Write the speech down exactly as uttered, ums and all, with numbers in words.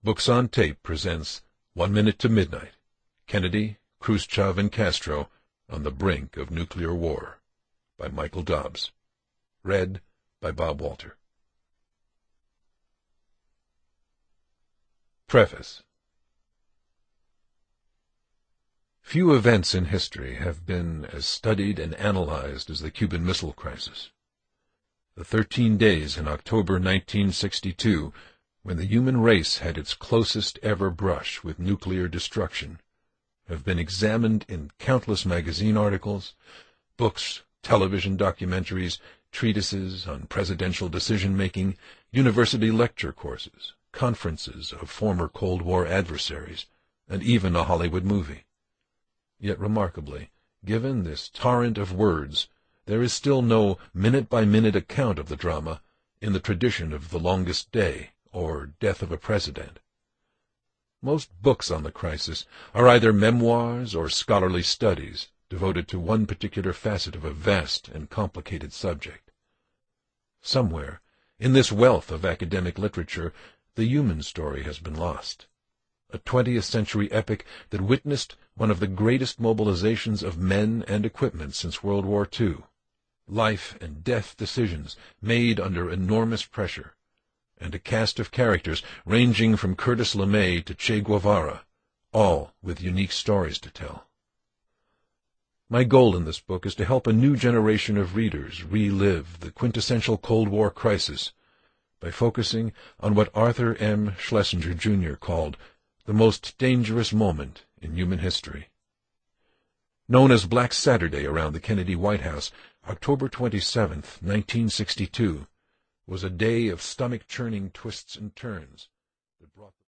Books on Tape presents One Minute to Midnight, Kennedy, Khrushchev, and Castro on the Brink of Nuclear War, by Michael Dobbs. Read by Bob Walter. Preface. Few events in history have been as studied and analyzed as the Cuban Missile Crisis. The thirteen days in October nineteen sixty-two, when the human race had its closest ever brush with nuclear destruction, have been examined in countless magazine articles, books, television documentaries, treatises on presidential decision-making, university lecture courses, conferences of former Cold War adversaries, and even a Hollywood movie. Yet remarkably, given this torrent of words, there is still no minute-by-minute account of the drama in the tradition of The Longest Day or Death of a President. Most books on the crisis are either memoirs or scholarly studies devoted to one particular facet of a vast and complicated subject. Somewhere, in this wealth of academic literature, the human story has been lost. A twentieth century epic that witnessed one of the greatest mobilizations of men and equipment since World War Two. Life and death decisions made under enormous pressure, and a cast of characters ranging from Curtis LeMay to Che Guevara, all with unique stories to tell. My goal in this book is to help a new generation of readers relive the quintessential Cold War crisis by focusing on what Arthur M. Schlesinger, Junior called the most dangerous moment in human history. Known as Black Saturday around the Kennedy White House, October twenty-seventh, nineteen sixty-two, was a day of stomach-churning twists and turns that brought